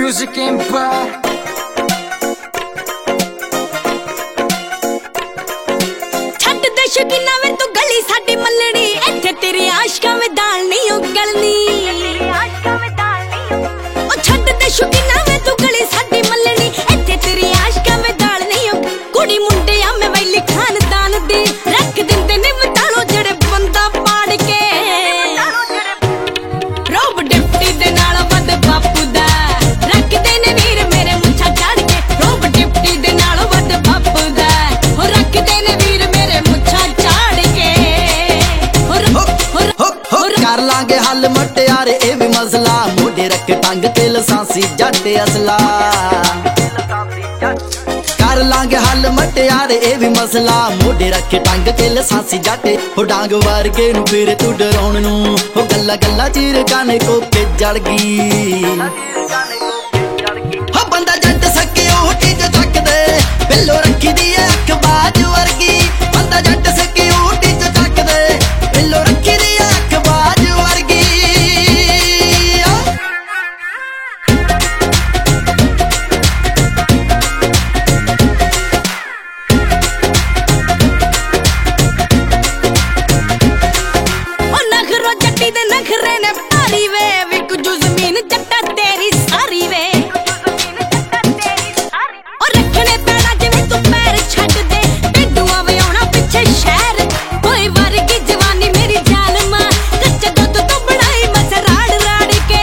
Music Empire। ਛੱਡ ਦੇ ਸ਼ੌਕੀਨਾ ਵੇ ਤੂੰ ਗਲੀ ਸਾਡੀ ਮੱਲਣੀ, ਇੱਥੇ ਤੇਰੀ ਆਸ਼ਕਾਂ ਵਿੱਚ ਦਾਲ ਨਹੀਂ ਉਗਲਣੀ। ਉਹ ਛੱਡ ਦੇ ਸ਼ੌਕੀਨਾ ਵੇ ਤੂੰ ਗਲੀ ਸਾਡੀ ਮੱਲਣੀ, ਇੱਥੇ ਤੇਰੀ ਆਸ਼ਕਾਂ ਵਿੱਚ ਦਾਲ ਨਹੀਂ ਉਗ। ਕੁੜੀ ਮੁੰਡੇ ਆ ਮੈਂ ਵੈਲੀ ਖਾਨਦਾਨ ਦੀ, ਰੱਖ ਦਿੰਦੇ ਨੇ ਮਤਾਲੋ ਜਿਹੜੇ ਬੰਦਾ ਪਾੜ ਕੇ। ਰੋਬ ਡਿਪਟੀ ਦੇ ਨਾਲ ਵੱਧ ਬਾਪੂ ਦਾ, ਰੱਖਦੇ ਨੇ ਵੀਰ ਮੇਰੇ ਮੁੱਛਾਂ ਝਾੜ ਕੇ। ਰੋਬ ਡਿਪਟੀ ਦੇ ਨਾਲ ਵੱਧ ਬਾਪੂ ਦਾ, ਹੋ ਰੱਖਦੇ ਨੇ ਵੀਰ ਮੇਰੇ ਮੁੱਛਾਂ ਝਾੜ ਕੇ। ਕਰ ਲਾਂਗੇ ਹੱਲ ਮਟਿਆਰੇ ਇਹ ਵੀ ਮਸਲਾ, ਮੋਢੇ ਰੱਖ ਟੰਗ ਤੇ ਲਸਾਂਸੀ ਜੱਟ ਅਸਲਾ। ਕਰ ਲਾਂਗੇ ਹੱਲ ਮਟਿਆਰੇ ਇਹ ਵੀ ਮਸਲਾ, ਮੋਢੇ ਰੱਖ ਟੰਗ ਤੇ ਲਸਾਂਸੀ ਜੱਟ। ਹੋ ਡਾਂਗ ਵਰਗੇ ਨੂੰ ਫਿਰ ਤੂੰ ਡਰਾਉਣ ਨੂੰ, ਹੋ ਗੱਲਾਂ ਗੱਲਾਂ ਚੀਰ ਕਾਨੇ ਕੋਕੇ ਜੜ ਗਈ। ਹੋ ਬੰਦਾ ਜੱਟ ਸਕੇ ਉਹ ਟਿਕ ਚੱਕਦੇ, ਬਿੱਲੋ ਰੱਖੀ ਦੀ ਅੱਖ ਬਾਜ ਵਰਗੀ। ਬੰਦਾ ਜੱਟ ਸਕੇ ਉਹ ਟਿਕ ਚੱਕਦੇ, ਬਿੱਲੋ ਰੱਖੀ ਦੀ ਅੱਖ ਬਾਜ ਵਰਗੀ। ਉਹ ਨਖਰੋ ਜੱਟੀ ਦੇ ਨਖਰੇ ਨੇ ਭਾਰੀ ਵੇ, ਵਿਕ ਜੂ ਜ਼ਮੀਨ ਜੱਟਾ ਤੇਰੀ ਸਾਰੀ ਵੇ। ਉਹ ਰੱਖਣੇ ਪੈਣਾ ਜਿਵੇਂ ਤੂੰ ਪੈਰ ਛੱਡ ਦੇ, ਪਿੰਡੂਆਂ ਵੇ ਆਉਣਾ ਪਿੱਛੇ ਸ਼ਹਿਰ। ਕੋਈ ਵਰਗੀ ਜਵਾਨੀ ਮੇਰੀ ਜ਼ਾਲਮਾ, ਕੱਚੇ ਦੁੱਧ ਤੋਂ ਬਣਾਈ ਮਸਰਾੜ ਰਾੜ ਕੇ।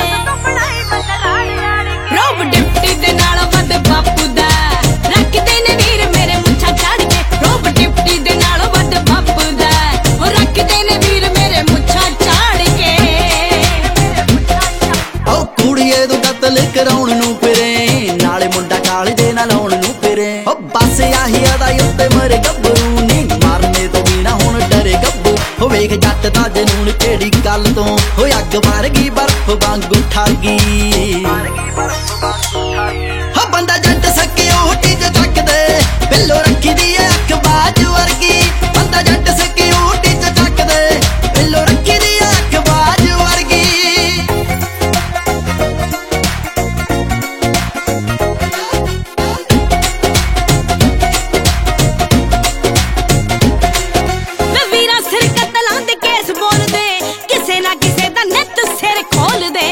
ਰੋਬ ਡਿਪਟੀ ਦੇ ਨਾਲ ਵੱਧ ਬਾਪੂ ਦਾ, ਰੱਖਦੇ ਨੇ ਵੀਰ ਮੇਰੇ ਮੁੱਛਾਂ ਝਾੜ ਕੇ। ਰੋਬ ਡਿਪਟੀ ਦੇ ਨਾਲ ਵੱਧ ਬਾਪੂ ਦਾ, ਉਹ ਰੱਖਦੇ ਨੇ ਵੀਰ ਮੇਰੇ ਮੁੱਛਾਂ ਝਾੜ ਕੇ। ਉਹ ਕੁੜੀਏ ਤੂੰ ਕਤਲ ਕਰਾਉਣ ਨੂੰ ਫਿਰੇ, ਨਾਲੇ ਮੁੰਡਾ ਕਾਲੇ ਦੇ ਨਾਲ ਆਉਣ ਨੂੰ ਫਿਰੇ। ਉਹ ਬਸ ਆਹੀ ਅਦਾ ਉੱਤੇ ਮਰੇ ਗੱਭਰੂ ਨੀ, ਮਾਰਨੇ ਤੋਂ ਬਿਨਾ ਹੁਣ ਡਰੇ ਗੱਭੂ। ਹੋ ਵੇਖ ਜੱਟ ਦਾ ਜਨੂਨ ਕਿਹੜੀ ਗੱਲ ਤੋਂ, ਹੋ ਅੱਗ ਵਰਗੀ ਬਰਫ਼ ਵਾਂਗੂ ਠਾਗੀ। ਹੋ ਬੰਦਾ ਜੱਟ ਸਕੇ ਉਹ ਟਿਕ ਚੱਕਦੇ, ਬਿੱਲੋ ਰੱਖੀ ਦੀ ਅੱਖ ਬਾਜ ਵਰਗੀ। ਬੰਦਾ ਜੱਟ ਸਕੇ ਉਹ ਟਿਕ ਚੱਕਦੇ, ਬਿੱਲੋ ਰੱਖੀ ਦੀ ਅੱਖ ਬਾਜ ਵਰਗੀ। ਵੇ ਵੀਰਾ ਸਿਰ ਕਤਲਾਂ ਦੇ ਕੇਸ ਬੋਲਦੇ, ਕਿਸੇ ਨਾ ਕਿਸੇ ਦਾ ਨਿੱਤ ਸਿਰ ਖੋਲਦੇ।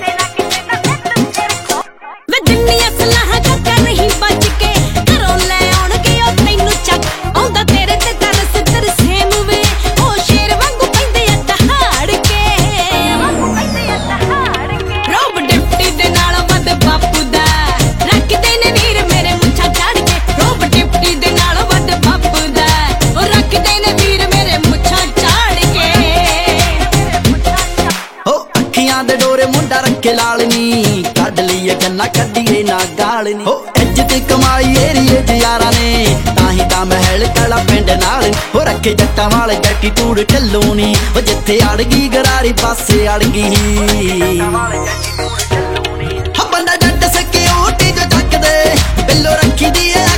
ਵੇ ਦੁਨੀਆ ਸਲਾਹਾਂ ਚੱਕਰ ਨਹੀਂ ਬਚ ਕੇ, ਘਰੋਂ ਲੈ ਆਉਣਗੇ ਉਹ ਤੈਨੂੰ ਚੱਕ। ਆਉਂਦਾ ਤੇਰੇ ਤੇ ਤਰਸ ਤਰਸੇਮ ਵੇ, ਉਹ ਸ਼ੇਰ ਵਾਂਗੂ ਪੈਂਦੇ ਆ ਦਹਾੜ ਕੇ। ਰੋਬ ਡਿਪਟੀ ਦੇ ਨਾਲ ਵੱਧ ਬਾਪੂ ਦਾ, ਰੱਖਦੇ ਨੇ ਵੀਰ ਮੇਰੇ ਮੁੱਛਾਂ ਝਾੜ ਕੇ। ਰੋਬ ਡਿਪਟੀ ਦੇ ਨਾਲ ਵੱਧ ਬਾਪੂ ਦਾ, ਉਹ ਰੱਖਦੇ ਨੇ ਵੀਰ ਮੇਰੇ ਮੁੱਛਾਂ ਝਾੜ ਕੇ। ਹੋ ਅੱਖੀਆਂ ਦੇ ਡੋਰੇ ਮੁੰਡਾ ਰੱਖੇ ਲਾਲ ਨੀ, ਕੱਢ ਲਈਏ ਗੰਨਾ ਕੱਢੀਏ ਨਾ ਗਾਲ ਨੀ। ਹੋ ਇੱਜ਼ਤ ਕਮਾਈ ਏਰੀਏ ਚ ਯਾਰਾਂ ਨੇ, ਤਾਂ ਹੀ ਤਾਂ ਮਹਿਲ ਕਲਾ ਪਿੰਡ ਨਾਲ। ਹੋ ਰੱਖੇ ਜੱਟਾਂ ਵਾਲੇ ਜੱਟੀ ਟੂੜ ਢੱਲੋ ਨੀ, ਉਹ ਜਿੱਥੇ ਅੜ ਗਈ ਗਰਾਰੀ ਪਾਸੇ ਅੜ ਗਈ। ਹੋ ਬੰਦਾ ਜੱਟ ਸਕੇ ਉਹ ਟਿਕ ਚੱਕਦੇ, ਬਿੱਲੋ ਰੱਖੀ ਦੀ